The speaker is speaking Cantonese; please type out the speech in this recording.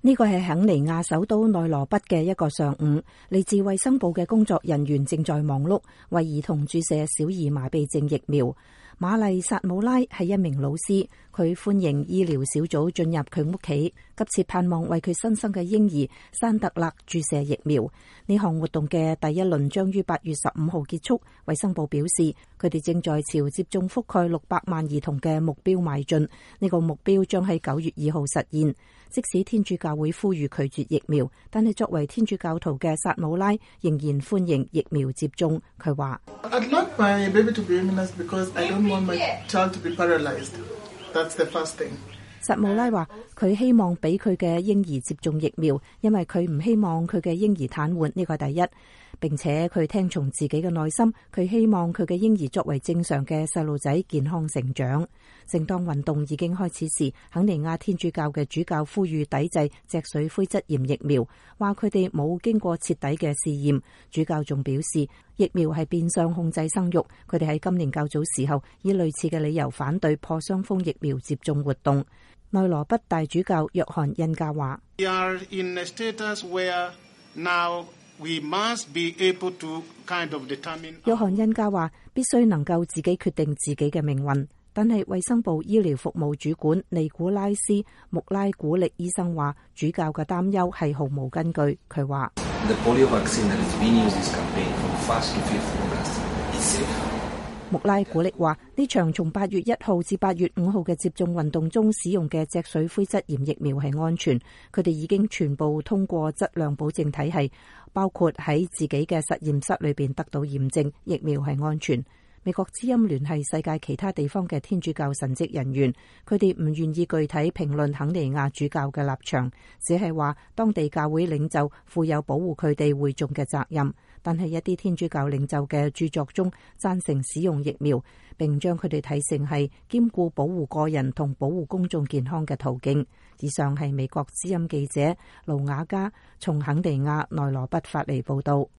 呢個係肯尼亞首都內羅畢嘅一個上午，嚟自衛生部嘅工作人員正在忙碌，為兒童注射小兒麻痹症疫苗。瑪麗薩姆拉係一名老師，佢歡迎醫療小組進入佢屋企，急切盼望為佢新生嘅嬰兒山特勒注射疫苗。呢項活動嘅第一輪將於8月15號結束。衛生部表示，佢哋正在朝接種覆蓋600萬兒童嘅目標邁進。呢個目標將喺9月2號實現。即使天主教會呼籲拒絕疫苗，但係作為天主教徒嘅薩姆拉仍然歡迎疫苗接種。佢話 ：I'd like my baby to be immunized because I don't want my child to be paralyzed. That's the first thing. 薩姆拉話：佢希望俾佢嘅嬰兒接種疫苗，因為佢唔希望佢嘅嬰兒癱瘓，呢個係第一。並且佢聽從自己嘅內心，佢希望佢嘅嬰兒作為正常嘅細路仔健康成長。正當運動已經開始時，肯尼亞天主教嘅主教呼籲抵制脊髓灰質炎疫苗，話佢哋冇經過徹底嘅試驗。主教仲表示，疫苗係變相控制生育。佢哋喺今年較早時候以類似嘅理由反對破傷風疫苗接種活動。內羅畢大主教約翰恩加話 ：We are in a status where now we must be able to kind of determine。 約翰恩加話：必須能夠自己決定自己嘅命運。但係衛生部醫療服務主管尼古拉斯穆拉古力醫生話，主教嘅擔憂係毫無根據。佢話：穆拉古力話，呢場從8月1號至8月5號嘅接種運動中使用嘅脊髓灰質炎疫苗係安全，佢哋已經全部通過質量保證體系，包括喺自己嘅實驗室裏邊得到驗證，疫苗係安全。美國之音聯繫世界其他地方嘅天主教神職人員，佢哋唔願意具體評論肯尼亞主教嘅立場，只係話當地教會領袖負有保護佢哋會眾嘅責任。但係一啲天主教領袖嘅著作中贊成使用疫苗，並將佢哋睇成係兼顧保護個人同保護公眾健康嘅途徑。以上係美國之音記者盧雅嘉從肯尼亞內羅畢發嚟報道。